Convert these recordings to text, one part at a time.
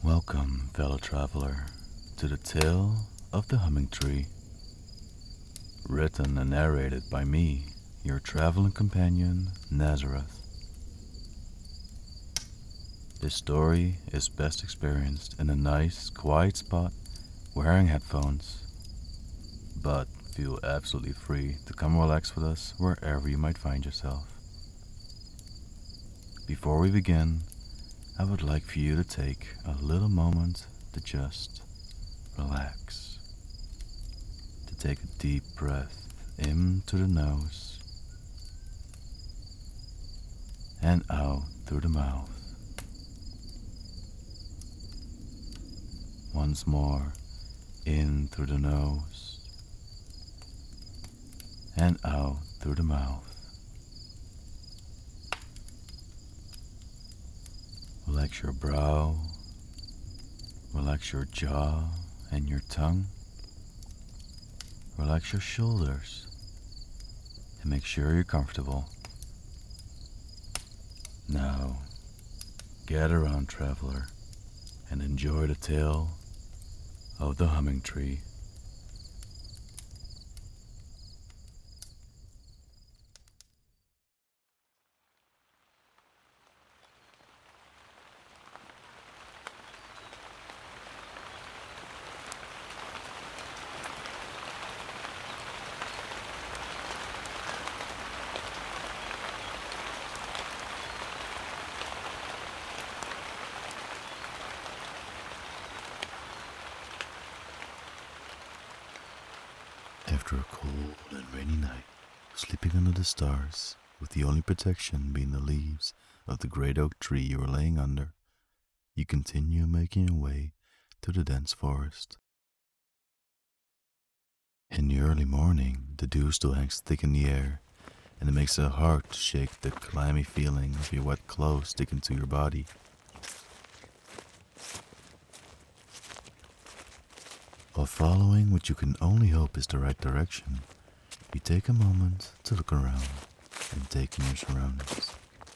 Welcome, fellow traveler, to the tale of the humming tree, written and narrated by me, your traveling companion, Nazareth. This story is best experienced in a nice, quiet spot wearing headphones, but feel absolutely free to come relax with us wherever you might find yourself. Before we begin, I would like for you to take a little moment to just relax, to take a deep breath in through the nose and out through the mouth. Once more, in through the nose and out through the mouth. Relax your brow, relax your jaw and your tongue, relax your shoulders, and make sure you're comfortable. Now, gather around, traveler, and enjoy the tale of the humming tree. After a cold and rainy night, sleeping under the stars, with the only protection being the leaves of the great oak tree you are laying under, you continue making your way through the dense forest. In the early morning, the dew still hangs thick in the air, and it makes it hard to shake the clammy feeling of your wet clothes sticking to your body. While following what you can only hope is the right direction, you take a moment to look around and take in your surroundings.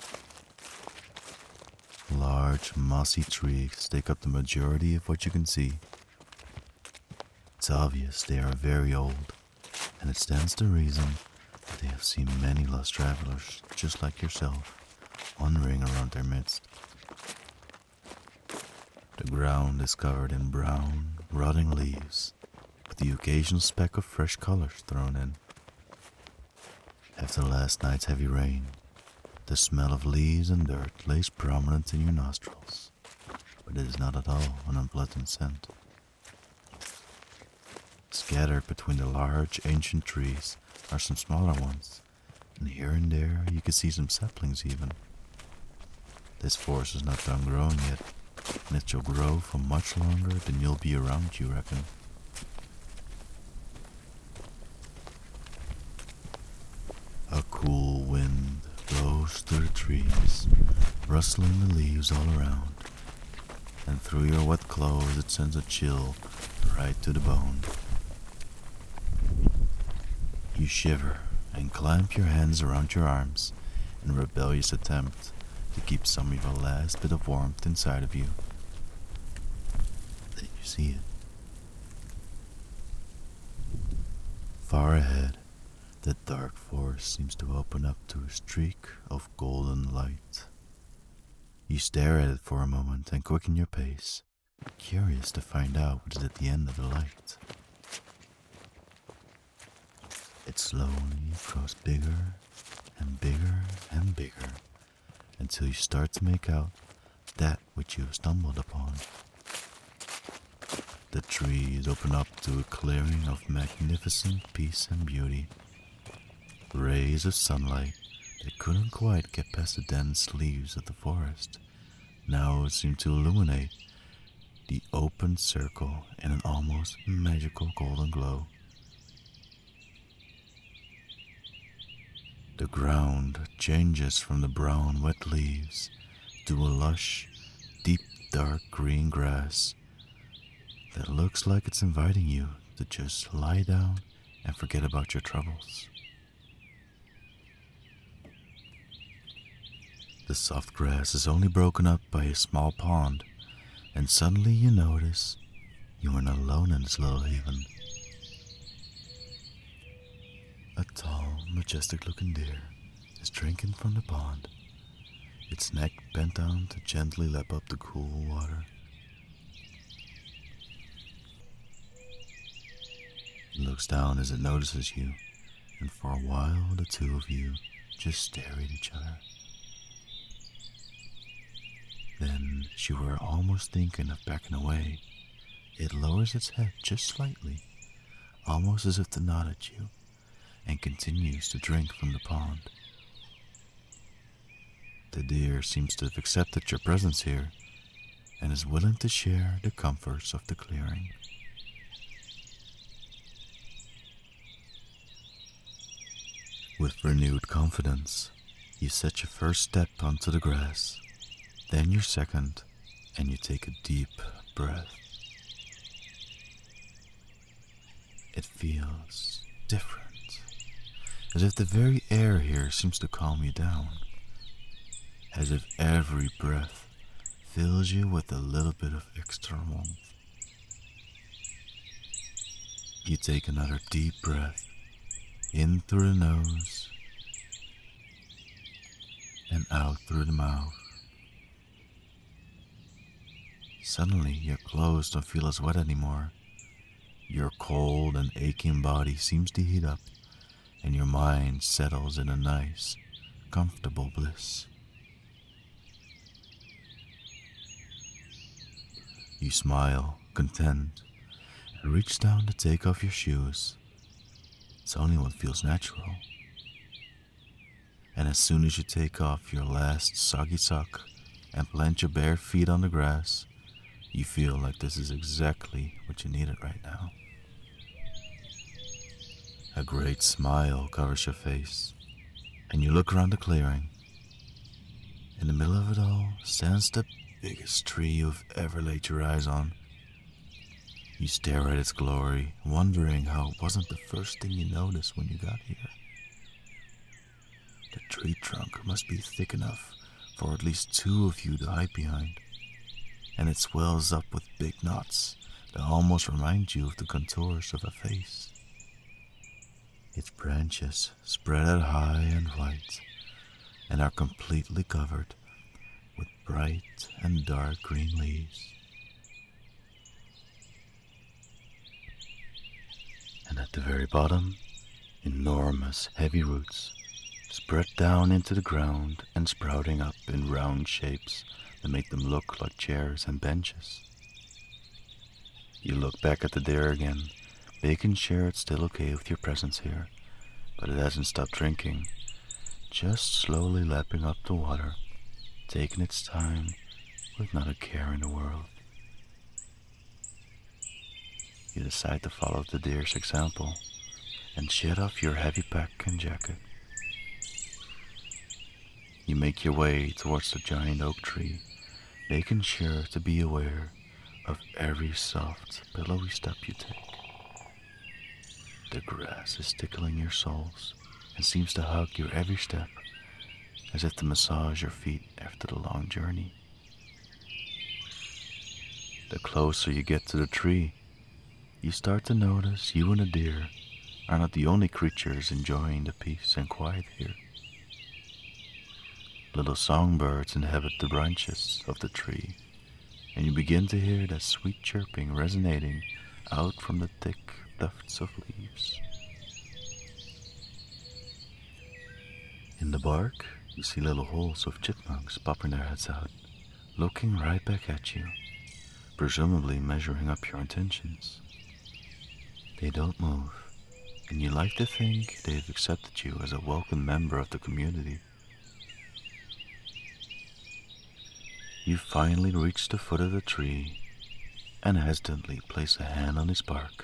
Large, mossy trees take up the majority of what you can see. It's obvious they are very old, and it stands to reason that they have seen many lost travelers just like yourself wandering around their midst. The ground is covered in brown, rotting leaves, with the occasional speck of fresh colors thrown in. After last night's heavy rain, the smell of leaves and dirt lays prominent in your nostrils, but it is not at all an unpleasant scent. Scattered between the large, ancient trees are some smaller ones, and here and there you can see some saplings even. This forest is not done growing yet, and it shall grow for much longer than you'll be around, you reckon. A cool wind blows through the trees, rustling the leaves all around, and through your wet clothes it sends a chill right to the bone. You shiver and clamp your hands around your arms in a rebellious attempt to keep some of the last bit of warmth inside of you. Then you see it. Far ahead, the dark forest seems to open up to a streak of golden light. You stare at it for a moment and quicken your pace, curious to find out what is at the end of the light. It slowly grows bigger and bigger and bigger, until you start to make out that which you have stumbled upon. The trees open up to a clearing of magnificent peace and beauty. Rays of sunlight that couldn't quite get past the dense leaves of the forest now seem to illuminate the open circle in an almost magical golden glow. The ground changes from the brown, wet leaves to a lush, deep, dark green grass that looks like it's inviting you to just lie down and forget about your troubles. The soft grass is only broken up by a small pond and suddenly you notice you are not alone in this little haven. A tall, majestic-looking deer is drinking from the pond, its neck bent down to gently lap up the cool water. It looks down as it notices you, and for a while the two of you just stare at each other. Then, as you were almost thinking of backing away, it lowers its head just slightly, almost as if to nod at you, and continues to drink from the pond. The deer seems to have accepted your presence here and is willing to share the comforts of the clearing. With renewed confidence, you set your first step onto the grass, then your second, and you take a deep breath. It feels different, as if the very air here seems to calm you down, as if every breath fills you with a little bit of extra warmth. You take another deep breath, in through the nose and out through the mouth. Suddenly, your clothes don't feel as wet anymore. Your cold and aching body seems to heat up, and your mind settles in a nice, comfortable bliss. You smile, content, and reach down to take off your shoes. It's only what feels natural. And as soon as you take off your last soggy sock and plant your bare feet on the grass, you feel like this is exactly what you needed right now. A great smile covers your face, and you look around the clearing. In the middle of it all stands the biggest tree you've ever laid your eyes on. You stare at its glory, wondering how it wasn't the first thing you noticed when you got here. The tree trunk must be thick enough for at least two of you to hide behind, and it swells up with big knots that almost remind you of the contours of a face. Its branches spread out high and white and are completely covered with bright and dark green leaves. And at the very bottom, enormous heavy roots spread down into the ground and sprouting up in round shapes that make them look like chairs and benches. You look back at the deer again, making sure it's still okay with your presence here, but it hasn't stopped drinking, just slowly lapping up the water, taking its time with not a care in the world. You decide to follow the deer's example and shed off your heavy pack and jacket. You make your way towards the giant oak tree, making sure to be aware of every soft, pillowy step you take. The grass is tickling your soles and seems to hug your every step, as if to massage your feet after the long journey. The closer you get to the tree, you start to notice you and the deer are not the only creatures enjoying the peace and quiet here. Little songbirds inhabit the branches of the tree, and you begin to hear that sweet chirping resonating out from the thick tufts of leaves. In the bark, you see little holes of chipmunks popping their heads out, looking right back at you, presumably measuring up your intentions. They don't move, and you like to think they've accepted you as a welcome member of the community. You finally reach the foot of the tree and hesitantly place a hand on its bark.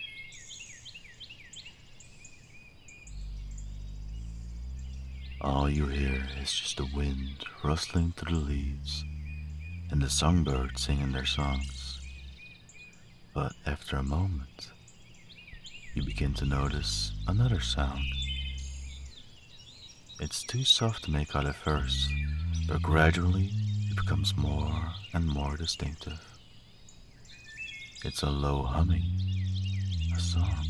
All you hear is just the wind rustling through the leaves and the songbirds singing their songs. But after a moment, you begin to notice another sound. It's too soft to make out at first, but gradually it becomes more and more distinctive. It's a low humming, a song.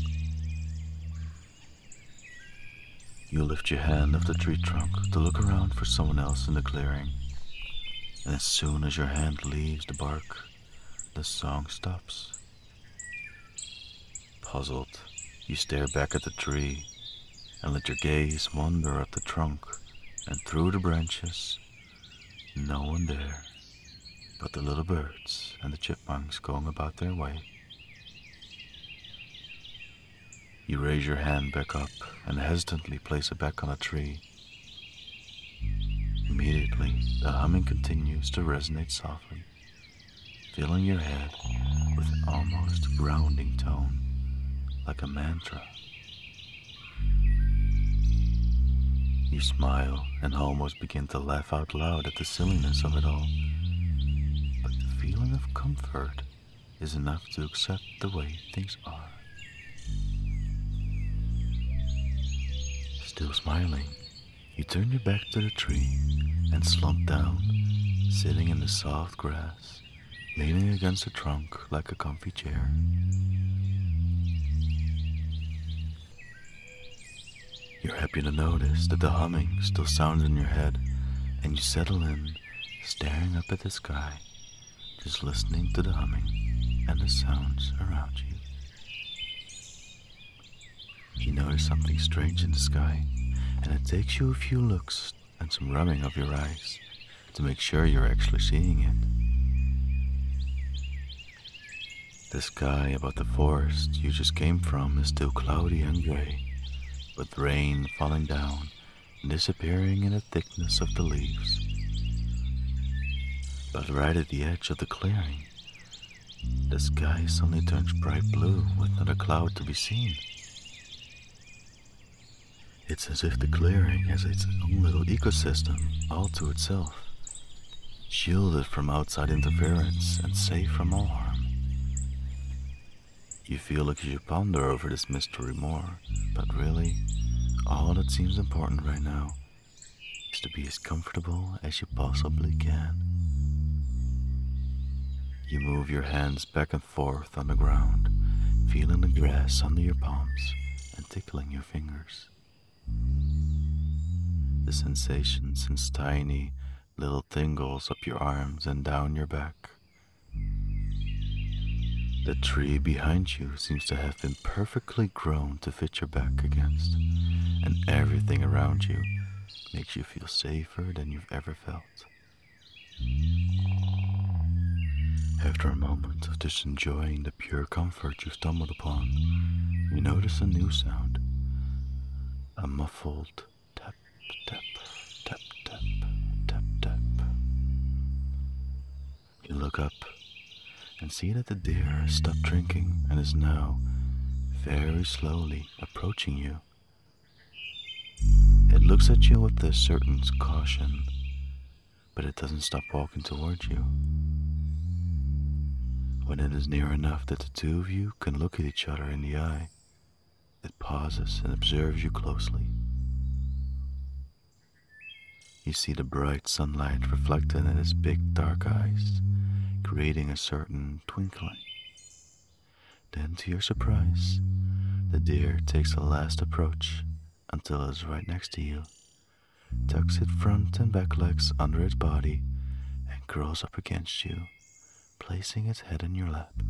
You lift your hand off the tree trunk to look around for someone else in the clearing, and as soon as your hand leaves the bark, the song stops. Puzzled, you stare back at the tree and let your gaze wander up the trunk and through the branches. No one there but the little birds and the chipmunks going about their way. You raise your hand back up and hesitantly place it back on a tree. Immediately, the humming continues to resonate softly, filling your head with an almost grounding tone, like a mantra. You smile and almost begin to laugh out loud at the silliness of it all. But the feeling of comfort is enough to accept the way things are. Still smiling, you turn your back to the tree and slump down, sitting in the soft grass, leaning against the trunk like a comfy chair. You're happy to notice that the humming still sounds in your head, and you settle in, staring up at the sky, just listening to the humming and the sounds around you. You notice something strange in the sky, and it takes you a few looks and some rubbing of your eyes to make sure you're actually seeing it. The sky above the forest you just came from is still cloudy and gray, with rain falling down and disappearing in the thickness of the leaves. But right at the edge of the clearing, the sky suddenly turns bright blue with not a cloud to be seen. It's as if the clearing has its own little ecosystem all to itself, shielded from outside interference and safe from all harm. You feel like you should ponder over this mystery more, but really, all that seems important right now is to be as comfortable as you possibly can. You move your hands back and forth on the ground, feeling the grass under your palms and tickling your fingers. The sensation sends tiny little tingles up your arms and down your back. The tree behind you seems to have been perfectly grown to fit your back against, and everything around you makes you feel safer than you've ever felt. After a moment of just enjoying the pure comfort you've stumbled upon, you notice a new sound. A muffled tap, tap, tap, tap, tap, tap. You look up and see that the deer has stopped drinking and is now very slowly approaching you. It looks at you with a certain caution, but it doesn't stop walking towards you. When it is near enough that the two of you can look at each other in the eye, it pauses and observes you closely. You see the bright sunlight reflected in its big dark eyes, creating a certain twinkling. Then, to your surprise, the deer takes a last approach until it is right next to you, tucks its front and back legs under its body, and curls up against you, placing its head in your lap.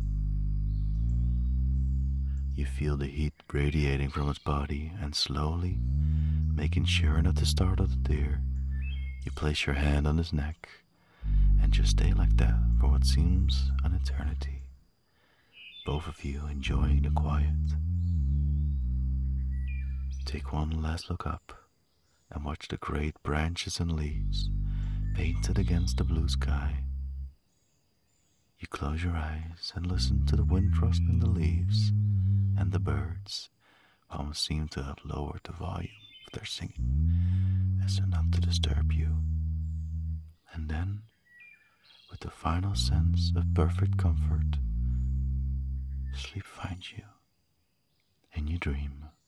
You feel the heat radiating from its body, and slowly, making sure not to startle the deer, you place your hand on his neck and just stay like that for what seems an eternity, both of you enjoying the quiet. Take one last look up and watch the great branches and leaves painted against the blue sky. You close your eyes and listen to the wind rustling the leaves and the birds almost seem to have lowered the volume of their singing as enough to disturb you. And then, with the final sense of perfect comfort, sleep finds you and you dream.